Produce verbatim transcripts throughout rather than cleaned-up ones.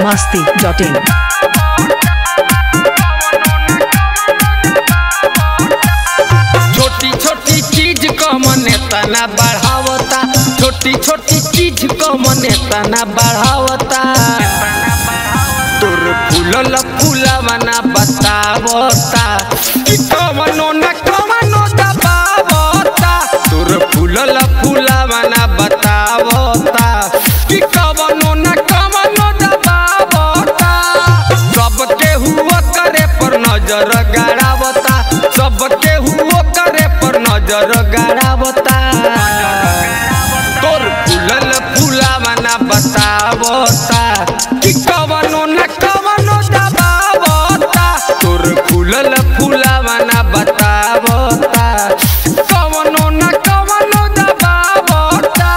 masti dot in. छोटी छोटी चीज को मने तना बढ़ावता, छोटी छोटी चीज को मने तना बढ़ावता। तोर फूलल फूलवना बतावता कि कवनो न कवनो दबावता। तोर फूलल फूलवना बतावता कि कवनो न कवनो दबावता। सबके हुआ करे पर नजर गड़ावता, सबके हुआ करे पर नजर गड़ावता। तोर फूलल फूलवना बतावता कि कवनो न कवनो दबावता। तोर फूलल फूलवना बतावता कवनो न कवनो दबावता।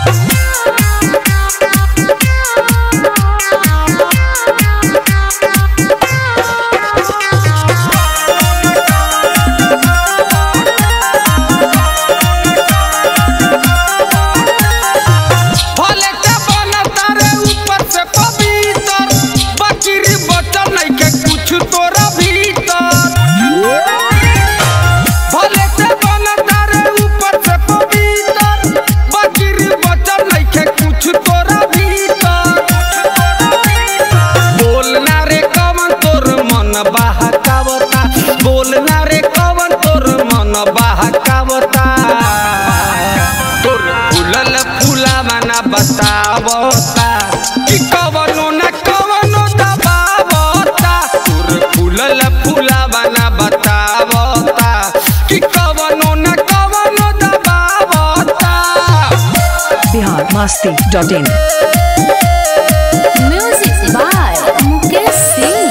बोलना रे कवन तोर मन बहकावता। तोर फूलल फूलवना बतावता कि कवनो न कवनो दबावता। तोर फूलल फूलवना बतावता कि कवनो न कवनो दबावता। Bihar masti dot in. Music by Mukesh Singh.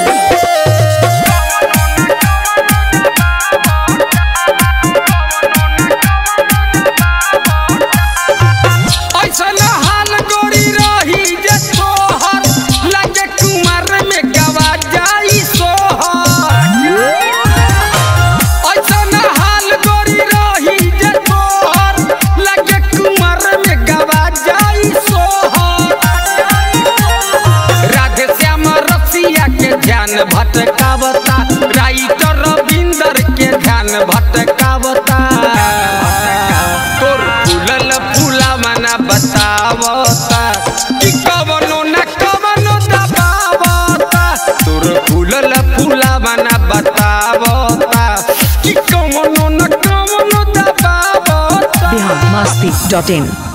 ध्यान भटकावता, राइटर रविंदर के ध्यान भटकावता। तोर फूलल फूलवना बतावता कि कवनो न कवनो दबावता। तोर फूलल फूलवना बतावता कि कवनो न कवनो दबावता। Bihar masti dot in.